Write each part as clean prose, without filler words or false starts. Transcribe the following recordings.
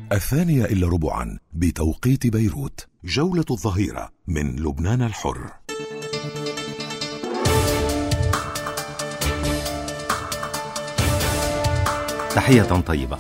2:15 بتوقيت بيروت. جولة الظهيرة من لبنان الحر. تحية طيبة.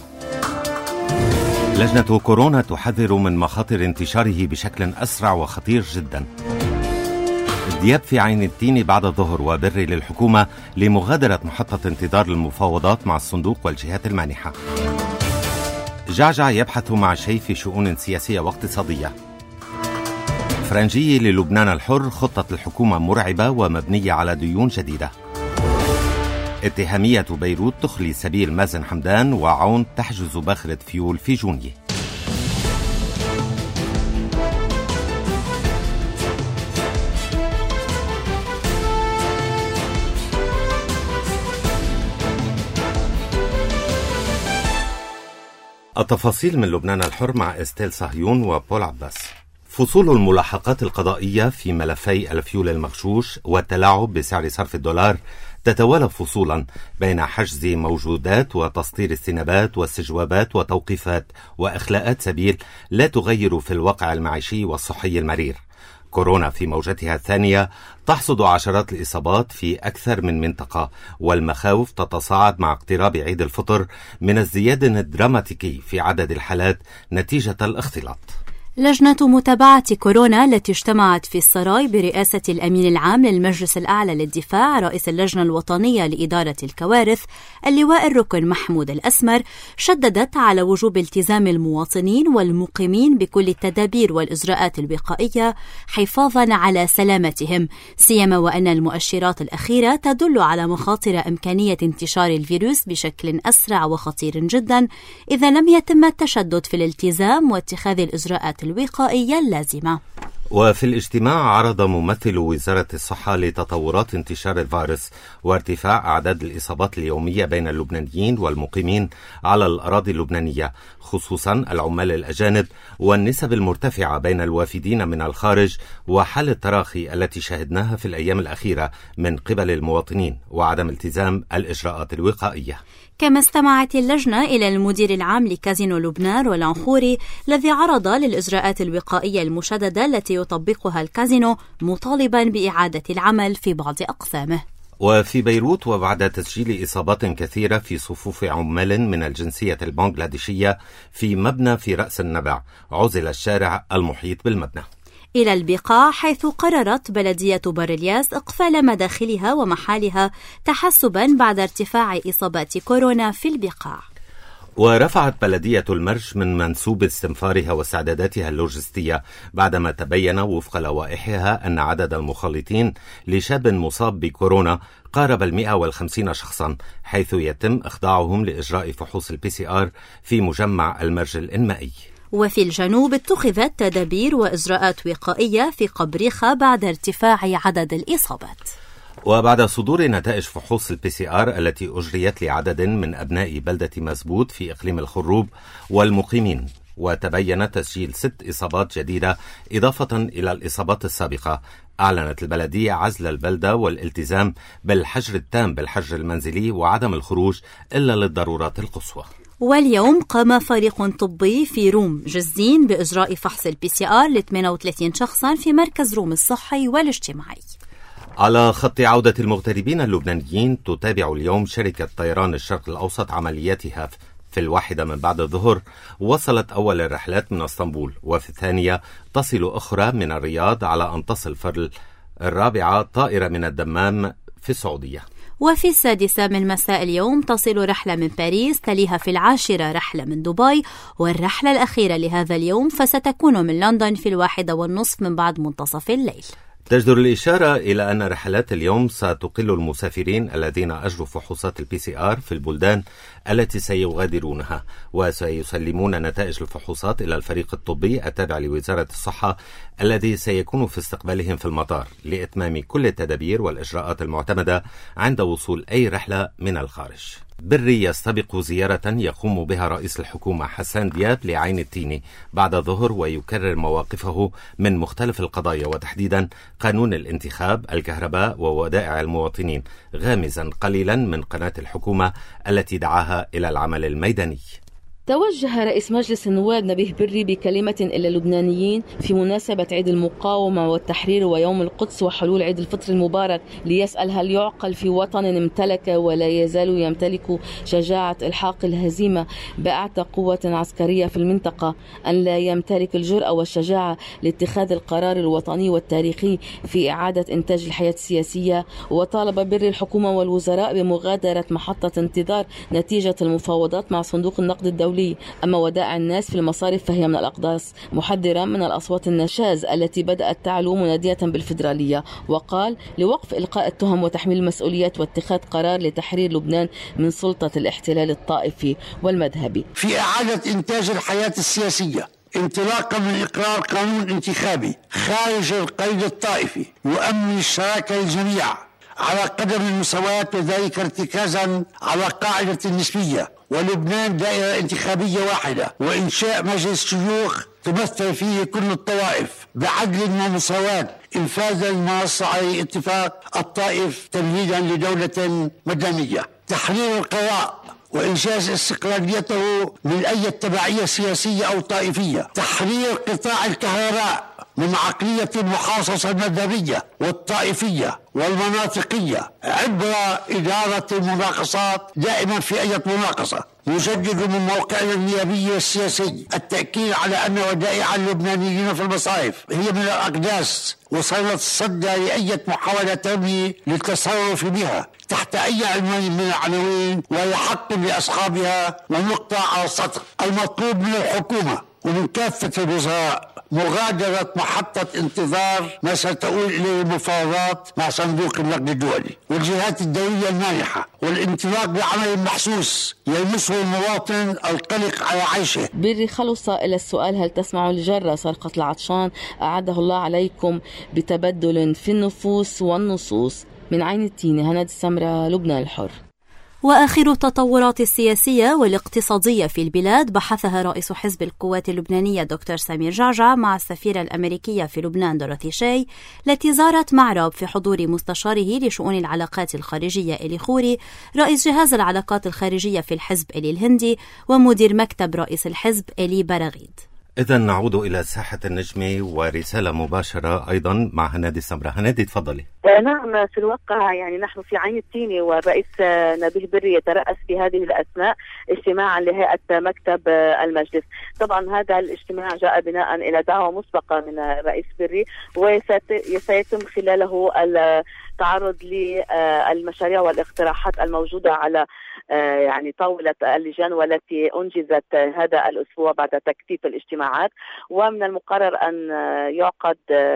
لجنة كورونا تحذر من مخاطر انتشاره بشكل أسرع وخطير جدا. دياب في عين التين بعد الظهر وبري للحكومة لمغادرة محطة انتظار المفاوضات مع الصندوق والجهات المانحة. جعجع يبحث مع شيء في شؤون سياسية واقتصادية. فرنجية للبنان الحر: خطة الحكومة مرعبة ومبنية على ديون جديدة. اتهامية بيروت تخلي سبيل مازن حمدان، وعون تحجز باخرة فيول في جونية. التفاصيل من لبنان الحر مع استيل صهيون وبول عباس. فصول الملاحقات القضائية في ملفي الفيول المغشوش والتلاعب بسعر صرف الدولار تتوالى فصولا بين حجز موجودات وتسطير استنابات واستجوابات وتوقيفات وإخلاءات سبيل لا تغير في الواقع المعيشي والصحي المرير. كورونا في موجتها الثانية تحصد عشرات الإصابات في أكثر من منطقة، والمخاوف تتصاعد مع اقتراب عيد الفطر من الزيادة الدراماتيكي في عدد الحالات نتيجة الاختلاط. لجنة متابعة كورونا التي اجتمعت في السراي برئاسة الأمين العام للمجلس الأعلى للدفاع رئيس اللجنة الوطنية لإدارة الكوارث اللواء الركن محمود الأسمر شددت على وجوب التزام المواطنين والمقيمين بكل التدابير والإجراءات الوقائية حفاظا على سلامتهم، سيما وأن المؤشرات الأخيرة تدل على مخاطر إمكانية انتشار الفيروس بشكل أسرع وخطير جدا إذا لم يتم التشدد في الالتزام واتخاذ الإجراءات الوقائية اللازمة. وفي الاجتماع عرض ممثل وزارة الصحة لتطورات انتشار الفيروس وارتفاع أعداد الإصابات اليومية بين اللبنانيين والمقيمين على الأراضي اللبنانية، خصوصا العمال الأجانب، والنسب المرتفعة بين الوافدين من الخارج، وحالة التراخي التي شهدناها في الأيام الأخيرة من قبل المواطنين، وعدم التزام الإجراءات الوقائية. كما استمعت اللجنة إلى المدير العام لكازينو لبنان والعنخوري الذي عرض للإجراءات الوقائية المشددة التي يطبقها الكازينو، مطالبا بإعادة العمل في بعض أقسامه. وفي بيروت، وبعد تسجيل إصابات كثيرة في صفوف عمال من الجنسية البنغلاديشية في مبنى في رأس النبع، عزل الشارع المحيط بالمبنى. إلى البقاع، حيث قررت بلدية بارلياس إقفال مداخلها ومحالها تحسبا بعد ارتفاع إصابات كورونا في البقاع. ورفعت بلدية المرج من منسوب استنفارها واستعداداتها اللوجستية بعدما تبين وفق لوائحها أن عدد المخالطين لشاب مصاب بكورونا قارب 150 شخصا، حيث يتم إخضاعهم لإجراء فحوص الPCR في مجمع المرج الإنمائي. وفي الجنوب اتخذت تدابير وإجراءات وقائية في قبريخة بعد ارتفاع عدد الإصابات. وبعد صدور نتائج فحوص الPCR التي أجريت لعدد من أبناء بلدة مزبوط في إقليم الخروب والمقيمين، وتبين تسجيل 6 إصابات جديدة إضافة إلى الإصابات السابقة، أعلنت البلدية عزل البلدة والالتزام بالحجر التام بالحجر المنزلي وعدم الخروج إلا للضرورات القصوى. واليوم قام فريق طبي في روم جزين بإجراء فحص الPCR ل 38 شخصا في مركز روم الصحي والاجتماعي. على خط عودة المغتربين اللبنانيين، تتابع اليوم شركة طيران الشرق الأوسط عملياتها. في 1 من بعد الظهر وصلت أول الرحلات من اسطنبول، وفي الثانية تصل أخرى من الرياض، على أن تصل في 4 طائرة من الدمام في السعودية. وفي 6 من مساء اليوم تصل رحلة من باريس، تليها في 10 رحلة من دبي، والرحلة الأخيرة لهذا اليوم فستكون من لندن في 1:30 من بعد منتصف الليل. تجدر الإشارة إلى أن رحلات اليوم ستقل المسافرين الذين أجروا فحوصات الPCR في البلدان التي سيغادرونها، وسيسلمون نتائج الفحوصات إلى الفريق الطبي التابع لوزارة الصحة الذي سيكون في استقبالهم في المطار لإتمام كل التدابير والإجراءات المعتمدة عند وصول أي رحلة من الخارج. بري يستبق زيارة يقوم بها رئيس الحكومة حسان دياب لعين التيني بعد الظهر، ويكرر مواقفه من مختلف القضايا، وتحديدا قانون الانتخاب، الكهرباء، وودائع المواطنين، غامزا قليلا من قناة الحكومة التي دعاها إلى العمل الميداني. توجه رئيس مجلس النواب نبيه بري بكلمة إلى اللبنانيين في مناسبة عيد المقاومة والتحرير ويوم القدس وحلول عيد الفطر المبارك ليسأل هل يعقل في وطن امتلك ولا يزال يمتلك شجاعة إلحاق الهزيمة بأعتى قوة عسكرية في المنطقة أن لا يمتلك الجرأة والشجاعة لاتخاذ القرار الوطني والتاريخي في إعادة إنتاج الحياة السياسية. وطالب بري الحكومة والوزراء بمغادرة محطة انتظار نتيجة المفاوضات مع صندوق النقد الدولي. أما ودائع الناس في المصارف فهي من الأقداس، محذرا من الأصوات النشاز التي بدأت تعلو منادية بالفيدرالية. وقال لوقف إلقاء التهم وتحميل المسؤوليات واتخاذ قرار لتحرير لبنان من سلطة الاحتلال الطائفي والمذهبي. في إعادة إنتاج الحياة السياسية انطلاقا من إقرار قانون انتخابي خارج القيد الطائفي يؤمن الشراكة للجميع على قدم المساواة، وذلك ارتكازا على قاعدة النسبية ولبنان دائرة انتخابية واحدة، وإنشاء مجلس شيوخ تمثل فيه كل الطوائف بعدل ومساواة، انفاذا لما نص عليه اتفاق الطائف تمهيدا لدولة مدنية. تحرير القضاء وإنجاز استقلاليته من أي تبعية سياسية أو طائفية. تحرير قطاع الكهرباء من عقلية المحاصصة المذهبية والطائفية والمناطقية عبر إدارة المناقصات دائما في أي مناقصة. يجدد من موقعنا النيابي والسياسي التأكيد على أن ودائع اللبنانيين في المصارف هي من الأقداس، وصارت الصدى لأي محاولة تنمي للتصرف بها تحت أي عنوان من العناوين، ويحق لأصحابها ونقطة على السطر. المطلوب من الحكومة ومن كافة الوزراء مغادرة محطة انتظار ما ستؤول إليه المفاوضات مع صندوق النقد الدولي والجهات الدولية المانحة، والانطلاق بعمل محسوس يلمسه المواطن القلق على عيشه. بري خلص إلى السؤال هل تسمع الجرة سرقة العطشان أعاده الله عليكم بتبدل في النفوس والنصوص. من عين التينة، هند السمرة، لبنان الحر. وآخر التطورات السياسية والاقتصادية في البلاد بحثها رئيس حزب القوات اللبنانية دكتور سمير جعجع مع السفيرة الأمريكية في لبنان دورثي شاي، التي زارت معرب في حضور مستشاره لشؤون العلاقات الخارجية إلي خوري، رئيس جهاز العلاقات الخارجية في الحزب إلي الهندي، ومدير مكتب رئيس الحزب إلي براغيد. إذا نعود إلى ساحة النجمة ورسالة مباشرة أيضا مع هنادي السمرة. هنادي تفضلي. نعم، في الواقع يعني نحن في عين التينة، والرئيس نبيه بري يترأس في هذه الأثناء اجتماعا لهيئة مكتب المجلس. طبعا هذا الاجتماع جاء بناء إلى دعوة مسبقة من الرئيس بري، وسيتم خلاله التعرض للمشاريع والاقتراحات الموجودة على يعني طاولة اللجان والتي أنجزت هذا الأسبوع بعد تكثيف الاجتماعات. ومن المقرر أن يعقد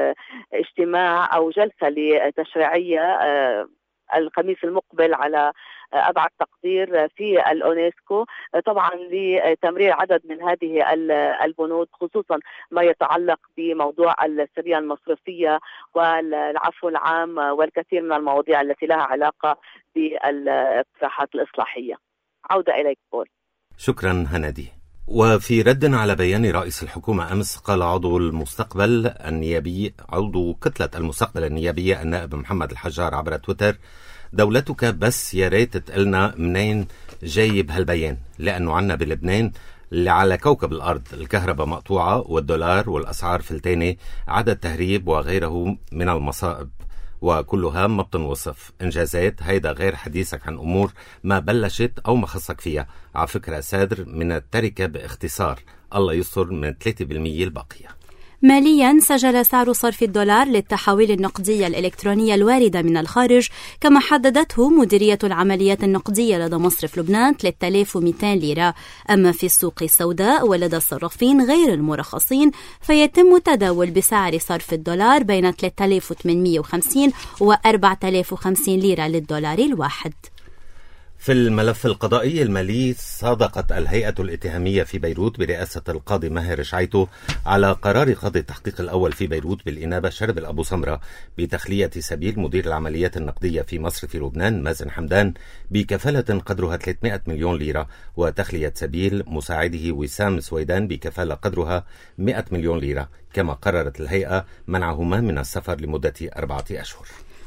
اجتماع أو جلسة لتشريعية الخميس المقبل على أبعد تقدير في الأونسكو، طبعا لتمرير عدد من هذه البنود، خصوصا ما يتعلق بموضوع السرية المصرفية والعفو العام والكثير من المواضيع التي لها علاقة بالاقتراحات الإصلاحية. عودة إليك بول. شكرا هنادي. وفي رد على بيان رئيس الحكومة أمس، قال عضو المستقبل النيابي عضو كتلة المستقبل النيابية النائب محمد الحجار عبر تويتر: دولتك بس يا ريت تقلنا منين جايب هالبيان، لأنه عنا بلبنان اللي على كوكب الأرض الكهرباء مقطوعة والدولار والأسعار فلتانة، عدد تهريب وغيره من المصائب، وكلها ما بتنوصف. إنجازات هيدا غير حديثك عن أمور ما بلشت أو ما خصك فيها. على فكرة سادر من التركة باختصار، الله يستر من 3% الباقية. ماليا سجل سعر صرف الدولار للتحويل النقدية الإلكترونية الواردة من الخارج كما حددته مديرية العمليات النقدية لدى مصرف لبنان 3200 ليرة. أما في السوق السوداء ولدى الصرافين غير المرخصين فيتم التداول بسعر صرف الدولار بين 3850 و 4050 ليرة للدولار الواحد. في الملف القضائي المالي، صادقت الهيئة الاتهامية في بيروت برئاسة القاضي ماهر شعيتو على قرار قاضي التحقيق الأول في بيروت بالإنابة شربل أبو سمرة بتخلية سبيل مدير العمليات النقدية في مصرف لبنان مازن حمدان بكفالة قدرها 300 مليون ليرة، وتخلية سبيل مساعده وسام سويدان بكفالة قدرها 100 مليون ليرة. كما قررت الهيئة منعهما من السفر لمدة 4 أشهر.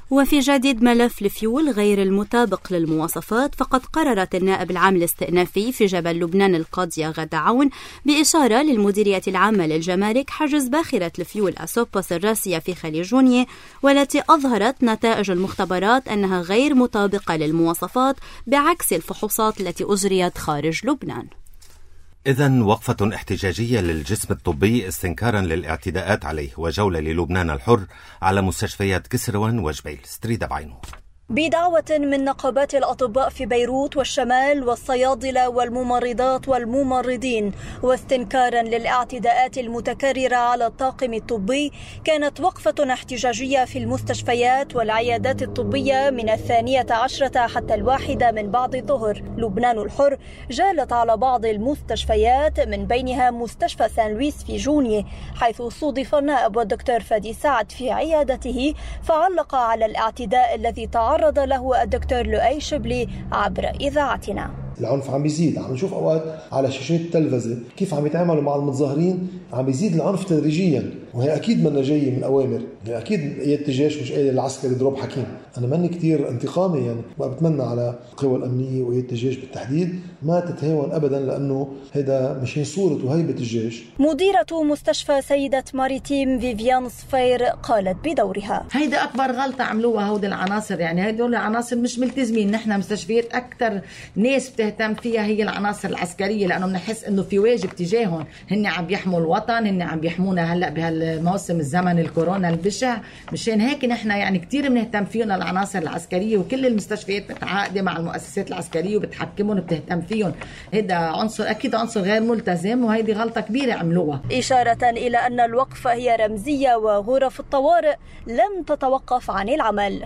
وفي جديد ملف الفيول غير المطابق للمواصفات، فقد قررت النائب العام الاستئنافي في جبل لبنان القاضية غادة عون بإشارة للمديرية العامة للجمارك حجز باخرة الفيول أسوبوس الراسية في خليج جونية، والتي أظهرت نتائج المختبرات أنها غير مطابقة للمواصفات بعكس الفحوصات التي أجريت خارج لبنان. إذن وقفة احتجاجية للجسم الطبي استنكارا للاعتداءات عليه، وجولة للبنان الحر على مستشفيات كسروان وجبيل. ستريدا بعينه. بدعوة من نقابات الأطباء في بيروت والشمال والصيادلة والممرضات والممرضين، واستنكارا للاعتداءات المتكررة على الطاقم الطبي، كانت وقفة احتجاجية في المستشفيات والعيادات الطبية من 12 حتى 1 من بعد الظهر. لبنان الحر جالت على بعض المستشفيات، من بينها مستشفى سان لويس في جونية، حيث صودف النائب والدكتور فادي سعد في عيادته، فعلق على الاعتداء الذي تعرض له الدكتور لؤي شبلي عبر إذاعتنا. العنف عم بيزيد، عم نشوف أوقات على شاشات التلفزة كيف عم يتعاملوا مع المتظاهرين، عم بيزيد العنف تدريجيا، وهي أكيد منا جاية من أوامر، يعني أكيد قيادة الجيش مش قادر العسكري يضرب حكيم. أنا ماني كتير انتقامي، يعني ما بتمنى على القوى الأمنية وقيادة الجيش بالتحديد ما تتهاون أبدا، لأنه هذا مشان صورة وهيبة الجيش. مديرة مستشفى سيدة ماريتيم فيفيان صفير قالت بدورها: هيدا أكبر غلطة عملوها هود العناصر، يعني هدول العناصر مش ملتزمين. نحن مستشفيات أكتر ناس بتهتم فيها هي العناصر العسكرية، لأنه بنحس إنه في واجب تجاههم، هن عم بيحموا الوطن، هن عم بيحمونا هلأ بهالموسم الزمن الكورونا البشع. مشان هيك نحن يعني كتير بنهتم فيهم العناصر العسكرية، وكل المستشفيات متعاقدة مع المؤسسات العسكرية وبتحكمهم وبتهتم فيهم. هذا عنصر أكيد عنصر غير ملتزم، وهيدي غلطة كبيرة عملوها. إشارة إلى أن الوقفة هي رمزية وغرف الطوارئ لم تتوقف عن العمل.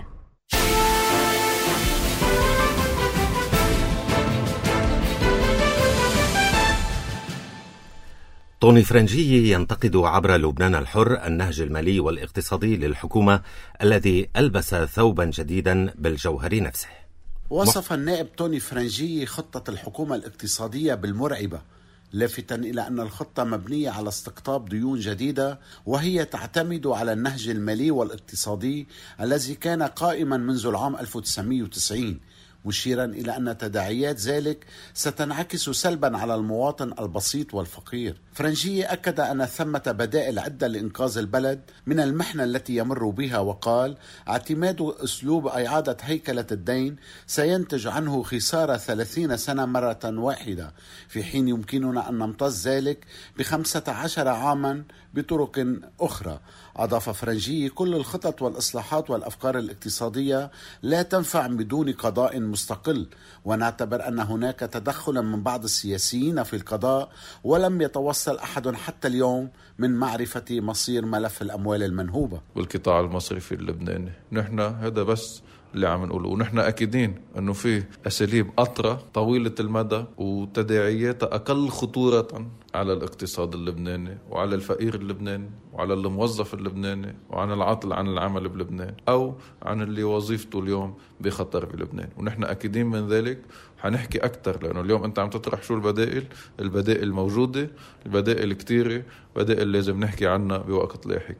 طوني فرنجي ينتقد عبر لبنان الحر النهج المالي والاقتصادي للحكومة الذي ألبس ثوبا جديدا بالجوهر نفسه. وصف النائب طوني فرنجي خطة الحكومة الاقتصادية بالمرعبة، لافتا إلى أن الخطة مبنية على استقطاب ديون جديدة، وهي تعتمد على النهج المالي والاقتصادي الذي كان قائما منذ العام 1990، مشيرا إلى أن تداعيات ذلك ستنعكس سلبا على المواطن البسيط والفقير. فرنجي أكد أن ثمة بدائل عدة لإنقاذ البلد من المحنة التي يمر بها، وقال: اعتماد أسلوب إعادة هيكلة الدين سينتج عنه خسارة 30 سنة مرة واحدة، في حين يمكننا أن نمتص ذلك ب15 عاما بطرق أخرى. أضاف فرنجي: كل الخطط والإصلاحات والأفكار الاقتصادية لا تنفع بدون قضاء مستقل، ونعتبر أن هناك تدخلا من بعض السياسيين في القضاء، ولم يتوصل أحد حتى اليوم من معرفة مصير ملف الأموال المنهوبة. والقطاع المصرفي اللبناني نحن هذا بس اللي عم نقوله، ونحن أكيدين أنه في أساليب أطرة طويلة المدى وتداعياتها أقل خطورة على الاقتصاد اللبناني وعلى الفقير اللبناني وعلى الموظف اللبناني وعن العاطل عن العمل بلبنان أو عن اللي وظيفته اليوم بخطر بلبنان، ونحن أكيدين من ذلك. حنحكي أكتر لأنه اليوم أنت عم تطرح شو البدائل موجودة، البدائل كتيرة، بدائل لازم نحكي عنها بوقت لاحق.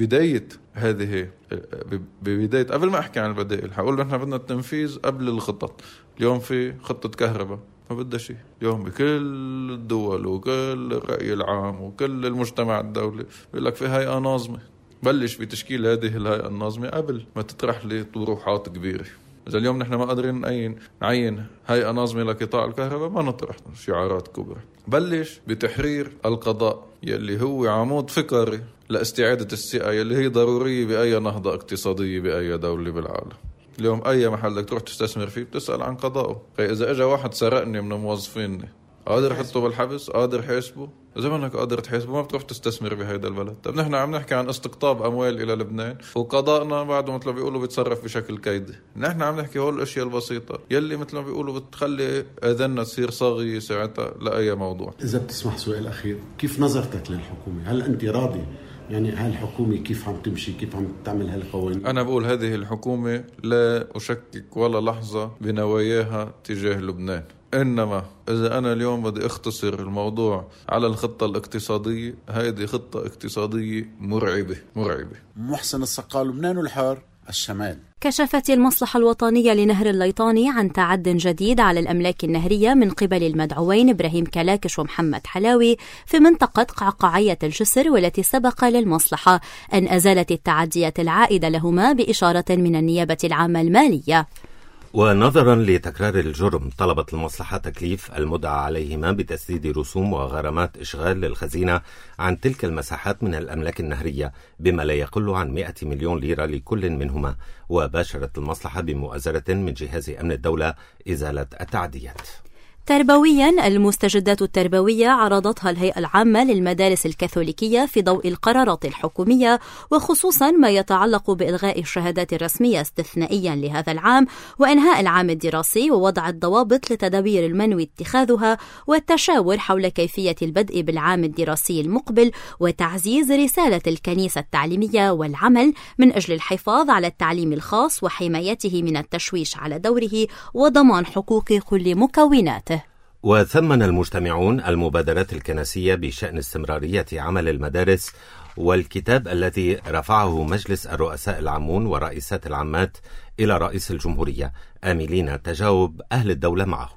ببداية قبل ما أحكي عن البدائل هقول نحن بدنا التنفيذ قبل الخطط. اليوم في خطة كهرباء ما بدها شيء، اليوم بكل الدول وكل الرأي العام وكل المجتمع الدولي بيقول لك في هيئة ناظمة، بلش بتشكيل هذه الهيئة الناظمة قبل ما تطرح لي طروحات كبيرة. إذا اليوم نحن ما قادرين نعين هيئة ناظمة لقطاع الكهرباء ما نطرح شعارات كبرى. بلش بتحرير القضاء يلي هو عمود فقري لاستعادة الثقة يلي هي ضرورية بأي نهضة اقتصادية بأي دولة بالعالم. اليوم أي محل بدك تروح تستثمر فيه بتسأل عن قضائه. إذا اجى واحد سرقني من موظفيني قادر حطه بالحبس، قادر حاسبه. إذا ما انك قادر تحاسبه ما بتروح تستثمر بهيدا البلد. طب نحن عم نحكي عن استقطاب أموال إلى لبنان وقضاءنا بعده مثل ما بيقولوا بيتصرف بشكل كيدي. نحن عم نحكي هول الأشياء البسيطة يلي مثل ما بيقولوا بتخلي أذننا تصير صاغية ساعتها لأي موضوع. إذا بتسمح سؤال أخير، كيف نظرتك للحكومة؟ هل أنت راضي؟ يعني هالحكومة كيف عم تمشي، كيف عم تعمل هالقوانين؟ أنا بقول هذه الحكومة لا أشكك ولا لحظة بنواياها تجاه لبنان، إنما إذا أنا اليوم بدي أختصر الموضوع على الخطة الاقتصادية، هذه خطة اقتصادية مرعبة. محسن الصقال، لبنان الحر، الشمال. كشفت المصلحة الوطنية لنهر الليطاني عن تعد جديد على الأملاك النهرية من قبل المدعوين إبراهيم كلاكش ومحمد حلاوي في منطقة قعقاعية الجسر، والتي سبق للمصلحة أن أزالت التعديات العائدة لهما بإشارة من النيابة العامة المالية. ونظرا لتكرار الجرم، طلبت المصلحة تكليف المدعى عليهما بتسديد رسوم وغرامات إشغال للخزينة عن تلك المساحات من الأملاك النهرية بما لا يقل عن 100 مليون ليرة لكل منهما. وباشرت المصلحة بمؤازرة من جهاز أمن الدولة إزالة التعديات. تربويا، المستجدات التربوية عرضتها الهيئة العامة للمدارس الكاثوليكية في ضوء القرارات الحكومية، وخصوصا ما يتعلق بإلغاء الشهادات الرسمية استثنائيا لهذا العام وإنهاء العام الدراسي، ووضع الضوابط لتدابير المنوي اتخاذها والتشاور حول كيفية البدء بالعام الدراسي المقبل، وتعزيز رسالة الكنيسة التعليمية والعمل من أجل الحفاظ على التعليم الخاص وحمايته من التشويش على دوره وضمان حقوق كل مكوناته. وثمن المجتمعون المبادرات الكنسية بشأن استمرارية عمل المدارس والكتاب الذي رفعه مجلس الرؤساء العامون ورئيسات العامات إلى رئيس الجمهورية، آملين تجاوب أهل الدولة معه.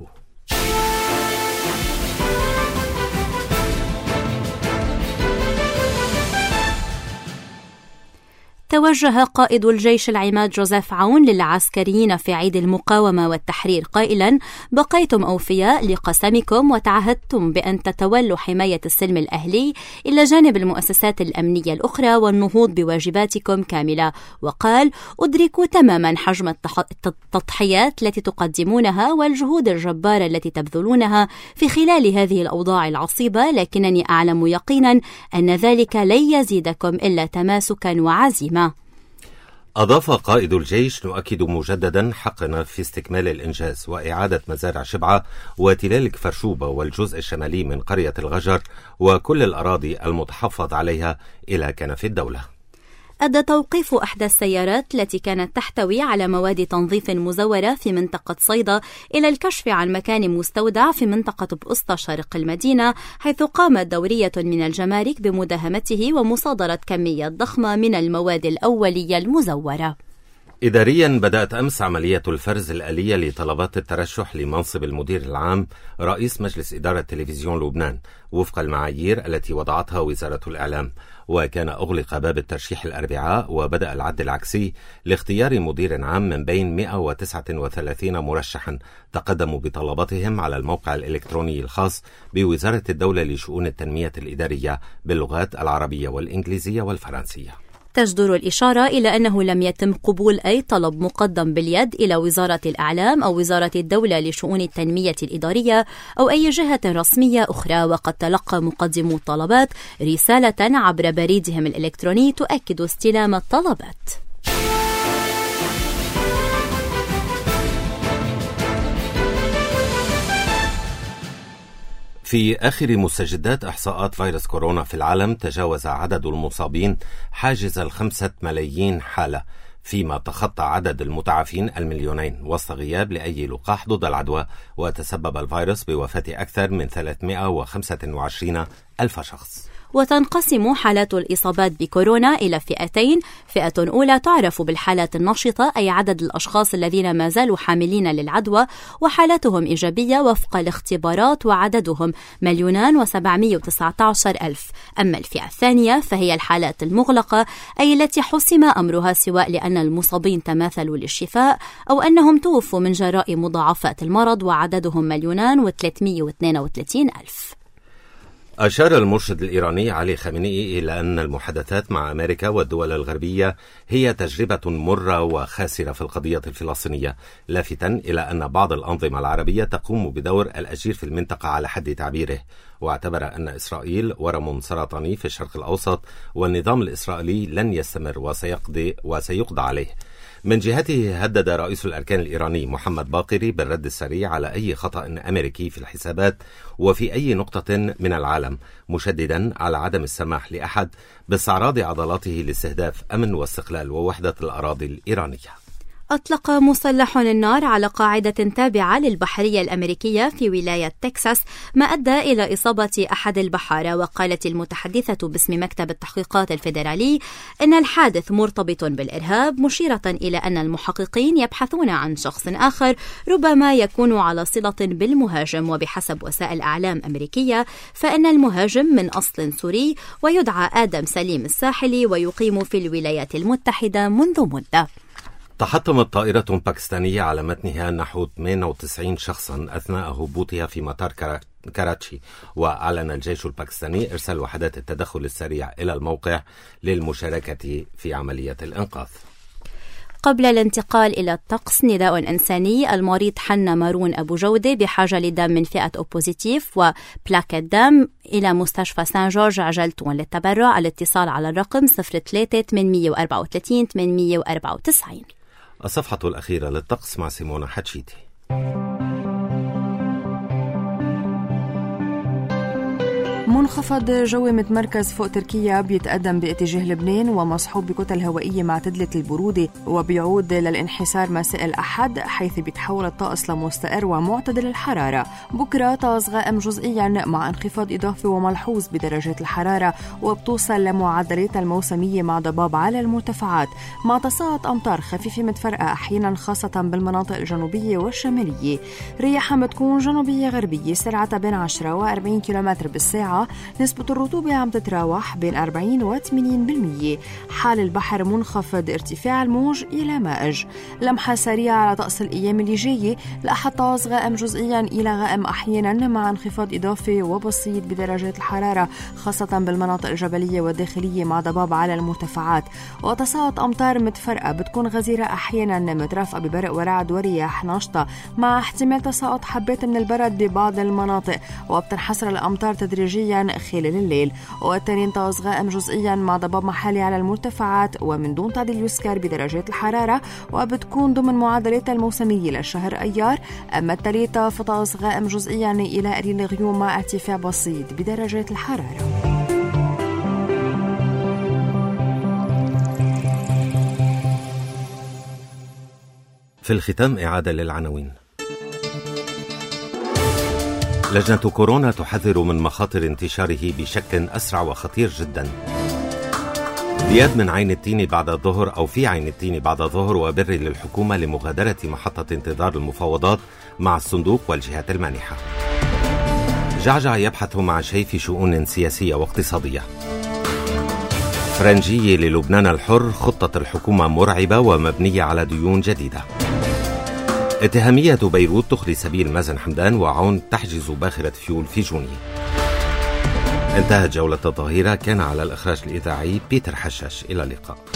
توجه قائد الجيش العماد جوزيف عون للعسكريين في عيد المقاومة والتحرير قائلا: بقيتم أوفياء لقسمكم وتعهدتم بأن تتولوا حماية السلم الأهلي إلى جانب المؤسسات الأمنية الأخرى والنهوض بواجباتكم كاملة. وقال: أدرك تماما حجم التضحيات التي تقدمونها والجهود الجبارة التي تبذلونها في خلال هذه الأوضاع العصيبة، لكنني أعلم يقينا أن ذلك لن يزيدكم إلا تماسكا وعزيمة. أضاف قائد الجيش: نؤكد مجددا حقنا في استكمال الإنجاز وإعادة مزارع شبعة وتلال كفرشوبة والجزء الشمالي من قرية الغجر وكل الأراضي المتحفظ عليها إلى كنف الدولة. أدى توقيف إحدى السيارات التي كانت تحتوي على مواد تنظيف مزورة في منطقة صيدا إلى الكشف عن مكان مستودع في منطقة بأسطى شرق المدينة، حيث قامت دورية من الجمارك بمداهمته ومصادرة كمية ضخمة من المواد الأولية المزورة. إداريا، بدأت أمس عملية الفرز الآلية لطلبات الترشح لمنصب المدير العام رئيس مجلس إدارة تلفزيون لبنان وفق المعايير التي وضعتها وزارة الإعلام. وكان أغلق باب الترشيح الأربعاء وبدأ العد العكسي لاختيار مدير عام من بين 139 مرشحا تقدموا بطلباتهم على الموقع الإلكتروني الخاص بوزارة الدولة لشؤون التنمية الإدارية باللغات العربية والإنجليزية والفرنسية. تجدر الإشارة إلى أنه لم يتم قبول أي طلب مقدم باليد إلى وزارة الإعلام أو وزارة الدولة لشؤون التنمية الإدارية أو أي جهة رسمية أخرى، وقد تلقى مقدمو الطلبات رسالة عبر بريدهم الإلكتروني تؤكد استلام الطلبات. في آخر مستجدات إحصاءات فيروس كورونا في العالم، تجاوز عدد المصابين حاجز 5 ملايين حالة، فيما تخطى عدد المتعافين 2 مليون وسط غياب لأي لقاح ضد العدوى، وتسبب الفيروس بوفاة أكثر من 325 ألف شخص. وتنقسم حالات الإصابات بكورونا إلى فئتين: فئة أولى تعرف بالحالات النشطة، أي عدد الأشخاص الذين ما زالوا حاملين للعدوى وحالاتهم إيجابية وفق الاختبارات وعددهم 1,719,000. أما الفئة الثانية فهي الحالات المغلقة، أي التي حسم أمرها سواء لأن المصابين تماثلوا للشفاء أو أنهم توفوا من جراء مضاعفات المرض وعددهم 1,332,000. أشار المرشد الإيراني علي خامنئي إلى أن المحادثات مع أمريكا والدول الغربية هي تجربة مرة وخاسرة في القضية الفلسطينية، لافتاً إلى أن بعض الأنظمة العربية تقوم بدور الأجير في المنطقة على حد تعبيره، واعتبر أن إسرائيل ورم سرطاني في الشرق الأوسط والنظام الإسرائيلي لن يستمر وسيقضى عليه. من جهته هدد رئيس الأركان الإيراني محمد باقري بالرد السريع على أي خطأ أمريكي في الحسابات وفي أي نقطة من العالم، مشددا على عدم السماح لأحد باستعراض عضلاته لاستهداف أمن واستقلال ووحدة الأراضي الإيرانية. أطلق مسلح النار على قاعدة تابعة للبحرية الأمريكية في ولاية تكساس، ما أدى إلى إصابة أحد البحارة. وقالت المتحدثة باسم مكتب التحقيقات الفيدرالي إن الحادث مرتبط بالإرهاب، مشيرة إلى أن المحققين يبحثون عن شخص آخر ربما يكون على صلة بالمهاجم. وبحسب وسائل أعلام أمريكية فإن المهاجم من أصل سوري ويدعى آدم سليم الساحلي ويقيم في الولايات المتحدة منذ مدة. تحطمت طائرة باكستانية على متنها نحو 98 شخصا أثناء هبوطها في مطار كراتشي، وأعلن الجيش الباكستاني إرسال وحدات التدخل السريع إلى الموقع للمشاركة في عملية الإنقاذ. قبل الانتقال إلى الطقس، نداء إنساني. المريض حنا مارون أبو جودة بحاجة لدم من فئة أوبوزيتيف وبلاكة دم إلى مستشفى سان جورج عجلتون للتبرع. الاتصال على الرقم 03-834 894. الصفحة الأخيرة للطقس مع سيمونا حتشيتي. منخفض جوي متمركز فوق تركيا بيتقدم باتجاه لبنان ومصحوب بكتل هوائية معتدلة البرودة، وبيعود للانحسار مساء الأحد، حيث بيتحول الطقس لمستقر ومعتدل الحرارة. بكرة طقس غائم جزئيا مع انخفاض إضافي وملحوظ بدرجات الحرارة، وبتوصل لمعدلات الموسمية مع ضباب على المرتفعات، مع تساقط أمطار خفيفة متفرقة أحيانا خاصة بالمناطق الجنوبية والشمالية. رياح بتكون جنوبية غربية سرعتها بين 10 و40 كيلومتر بالساعة. نسبة الرطوبة عم تتراوح بين 40 و 80%. حال البحر منخفض، ارتفاع الموج إلى مائج. لمحة سريعة على طقس الأيام اللي جاية. الأحد طقس غائم جزئيا إلى غائم أحيانا مع انخفاض إضافي وبسيط بدرجات الحرارة خاصة بالمناطق الجبلية والداخلية مع ضباب على المرتفعات، وتساقط أمطار متفرقة بتكون غزيرة أحيانا مترافقة ببرق ورعد ورياح نشطة، مع احتمال تساقط حبات من البرد ببعض المناطق، وبتنحسر الأمطار تدريجيا خلال الليل. والتنين طقس غائم جزئيا مع ضباب محلي على المرتفعات ومن دون تعديل يسكر بدرجات الحرارة، وبتكون ضمن معدلات الموسمية للشهر أيار. أما الثلاثة فطقس غائم جزئيا إلى قليل الغيوم مع ارتفاع بسيط بدرجات الحرارة. في الختام إعادة للعناوين. لجنة كورونا تحذر من مخاطر انتشاره بشكل أسرع وخطير جدا. زياد من عين التين بعد الظهر أو في عين التين بعد الظهر وبر للحكومة لمغادرة محطة انتظار المفاوضات مع الصندوق والجهات المانحة. جعجع يبحث مع شيء في شؤون سياسية واقتصادية. فرنجية للبنان الحر، خطة الحكومة مرعبة ومبنية على ديون جديدة. اتهامية بيروت تخلي سبيل مازن حمدان، وعون تحجز باخرة فيول في جوني. انتهت جولة الظهيرة، كان على الإخراج الإذاعي بيتر حشاش. إلى اللقاء.